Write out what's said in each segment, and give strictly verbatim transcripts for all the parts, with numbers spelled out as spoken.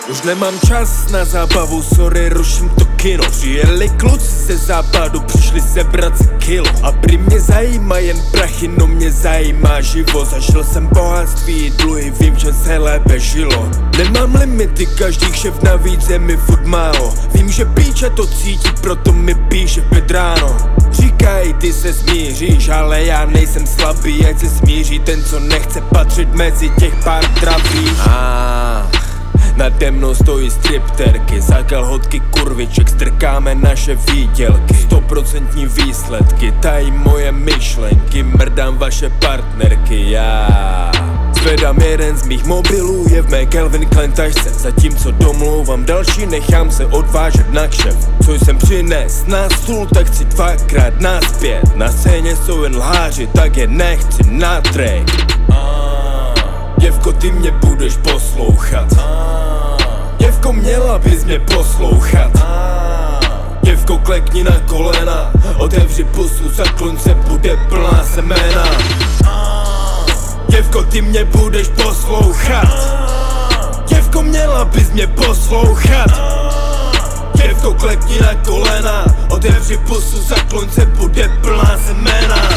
Už nemám čas na zábavu, sorry, ruším to kino. Přijeli kluci ze západu, přišli sebrat si kilo. A prý mě zajímá jen prachy, no mě zajímá život. Zažil jsem bohatství, dluhy, vím, že se lépe žilo. Nemám limity, každý šef navíc je mi furt málo. Vím, že píče to cítí, proto mi píše v pět ráno. Říkají, ty se smíříš, ale já nejsem slabý, ať se smíří ten, co nechce patřit mezi těch pár traví. Ah. Nade mnou stojí stripterky, za kalhotky kurviček strkáme naše výdělky. Stoprocentní výsledky, tají moje myšlenky, mrdám vaše partnerky, já zvedám jeden z mých mobilů, je v mé Calvin Klein tašce. Zatímco domlouvám další, nechám se odvážet na kšeft. Co jsem přines na stůl, tak chci dvakrát naspět. Na scéně jsou jen lháři, tak je nechci na track. Děvko, ty mě budeš poslouchat. Děvko, měla bys mě poslouchat. Děvko, klekni na kolena, otevři pusu, zakloň se, bude plná semena. Děvko, ty mě budeš poslouchat. Děvko, měla bys mě poslouchat. Děvko, klekni na kolena, otevři pusu, zakloň se, bude plná semena.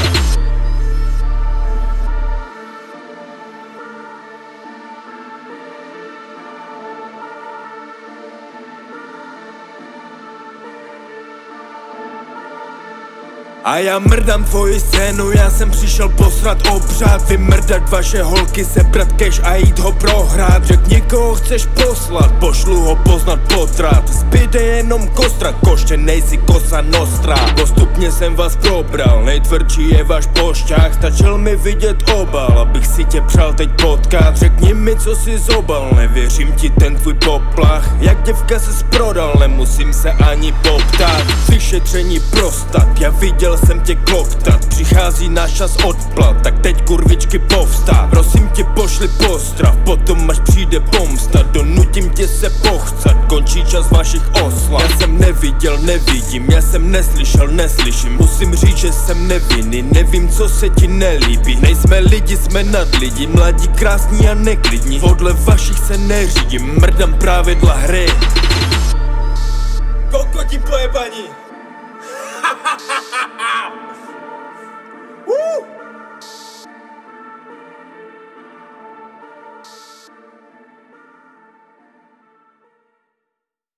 A já mrdám tvoji scénu, já jsem přišel posrat obřád. Vymrdat vaše holky, sebrat cash a jít ho prohrát. Řekni, koho chceš poslat, pošlu ho poznat potrat. Zbyde jenom kostra, koště nejsi kosa nostra. Postupně jsem vás probral, nejtvrdší je váš pošťák. Stačil mi vidět obal, abych si tě přál teď potkat. Řekni mi, co jsi zobal, nevěřím ti ten tvůj poplach. Jak děvka ses prodal, nemusím se ani poptat. Vyšetření prostat, já viděl jsem tě kloktat. Přichází náš čas odplat, tak teď kurvičky povstát. Prosím tě, pošli postrav, potom až přijde pomsta. Donutím tě se pochcat, končí čas vašich oslav. Já jsem neviděl, nevidím, já jsem neslyšel, neslyším. Musím říct, že jsem nevinný, nevím, co se ti nelíbí. Nejsme lidi, jsme nad lidi, mladí, krásní a neklidní. Podle vašich se neřídím, mrdám pravidla hry. Kokoti pojebaní.